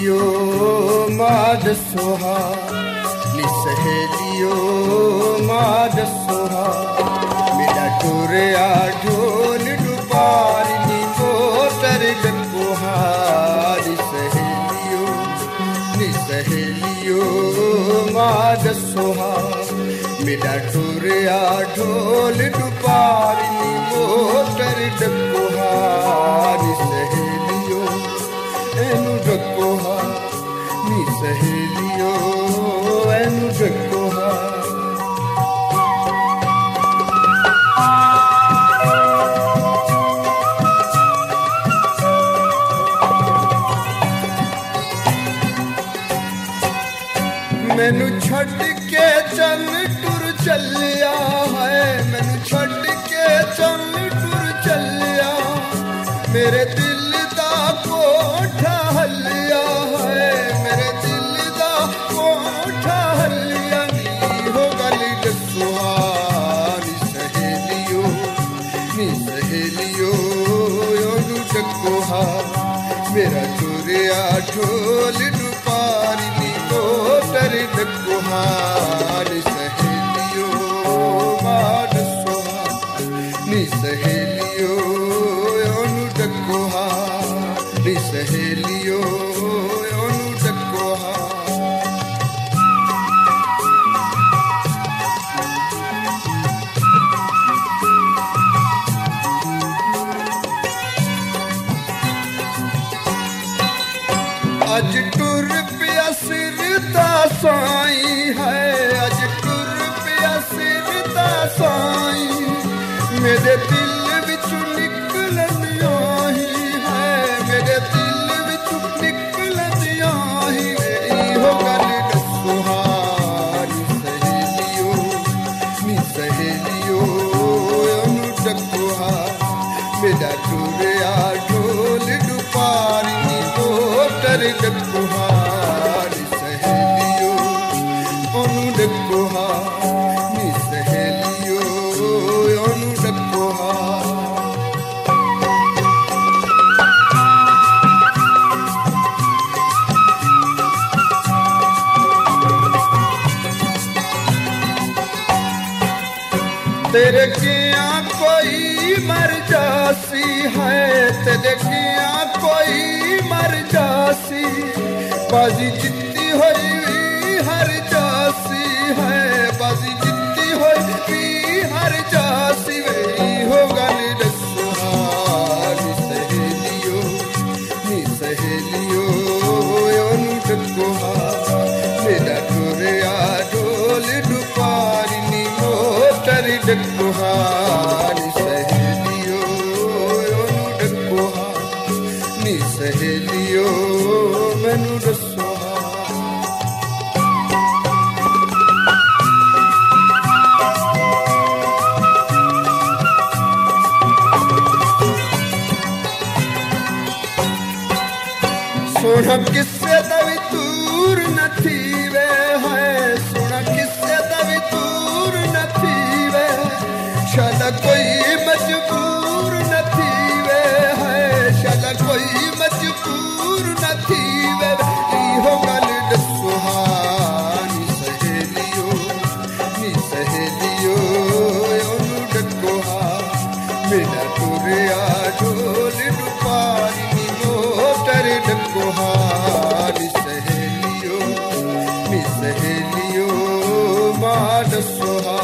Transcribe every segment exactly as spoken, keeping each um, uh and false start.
सहेलियो माद सोहा नी सहेलियो माद सोहा मेरा टोरिया ढोल डुबारी नी मोटर डकोहा नी सहेलियो नी सहेलियो माद सोहा मेरा टोरिया ढोल डुबारी नी मोटर डकोहा नी सहेलियो एनु डकोहा नी सहेलियो एनु डकोहा मैनू छड़ के चल टुर चलिया है मैनू छड़ के चल टुर चलिया मेरे दिल दा कोठा हलिया है मेरे दिल दा कोठा हलिया नी हो गली डकोहा नी सहेलियो नी सहेलियो ओनू डकोहा मेरा टुरिया ढोल डुबारी नी मोटर डकोहा नी सहेलियो माद सोहा नी सहेलियो ओनू डकोहा नी सहेलियो ओनू डकोहा अज टुर पिया सिर दा साई है अज टुर पिया सिर दा साई मेरे दिल विचू निकलन आही है मेरे दिल विचू निकलन आही इहो गल डकोहा नी सहेलियो नी सहेलियो ओनू डकोहा मेरा टुरिया ढोल डुबारी नी मोटर डकोहा नी सहेलियो ओनू डकोहा नी सहेलियो ओनू डकोहा तेरे किया कोई मर जासी है तेरे किया कोई मर जासी बाजी जितनी होई हर जासी है बाजी जितनी होई हर जासी वही हो गल डकोहा नी सहेलियो नी सहेलियो ओनू डकोहा मेरा टोरिया ढोल डुबारी नी मोटर डकोहा नी सहेलियो ओनू डकोहा नी सहेलियो मैनू दसोहा सोना किस्से दा भी दूर न थीवे है सोना किस्से दा भी दूर न थीवे शाला कोई मजबूर न थीवे है शाला कोई मजबूर न थीवे इहो गल डकोहा नी सहेलियो नी सहेलियो ओनू डकोहा मेरा टुरिया ढोल डुबारी नी मोटर डकोहा नी सहेलियो नी सहेलियो माद सोहा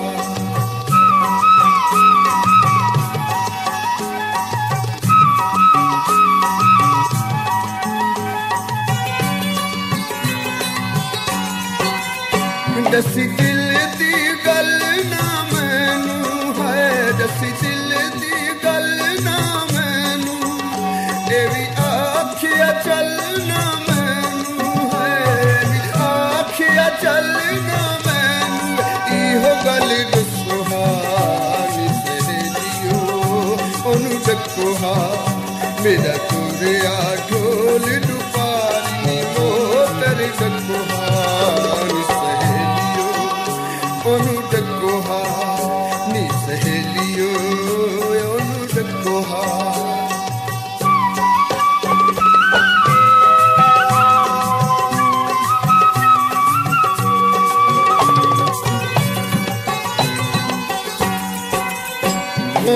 दसी दिल दी गल ना मैनू है दसी दिल दी गल ना मैनू ए भी आखिया चलना मैनू है आखिया चलना मैनू इहो गल डकोहा नी सहेलियो ओनू डकोहा मेरा टुरिया ढोल डुबारी नी मोटर डकोहा नी सहेलियो ओनू डकोहा नी सहेलियो ओनू डकोहा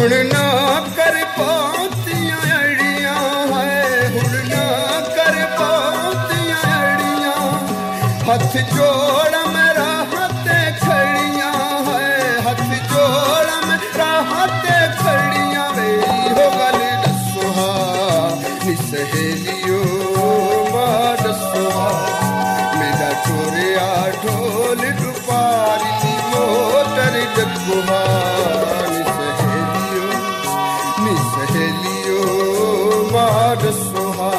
हुण ना कर पातियां अड़ियां है, हुण ना कर पातियां अड़ियां, हथ जोड़ मेरा हाथे खड़ियां है, हथ जोड़ मेरा हाथे खड़ियां वे हो गल दसो हा नी सहेलियो मां दसो हा मेरा टोरिया ढोल डुपारी मोटर जगुहा नी सहेलियो नी सहेलियो मां दसो हा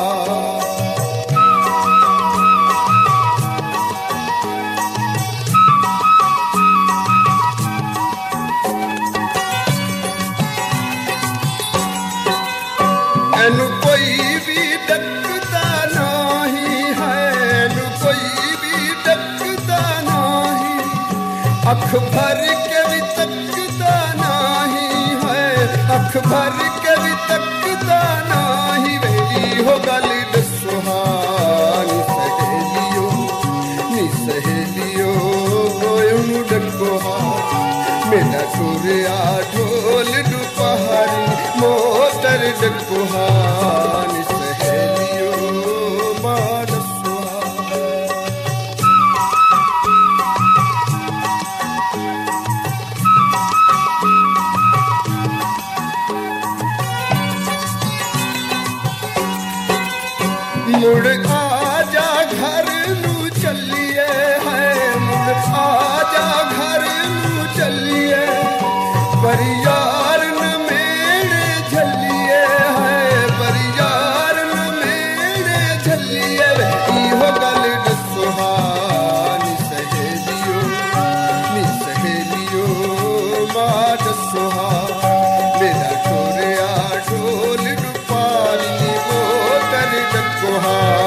एनु कोई भी डकता नहीं है, एनु कोई भी डकता नहीं, अख भर के भी तकता नहीं है, अख भर के भी तकता नहीं वेली हो गल दसो हा नी सहेलियो नी सहेलियो ओनु डको हा मेरा टोरिया ढोल डुपहारी मोटर डको हा नी सहेलियो मां दसो हा मुड़ आजा घर नू चलिए है, मुड़ आजा घर नू चलिए परियार न मेरे झलिए है, परियार न मेरे झलिए इहो गल दसो हा नी सहेलियो नी सहेलियो मां दसो हा मेरा टोरिया ढोल डुपारी मोटर डको हा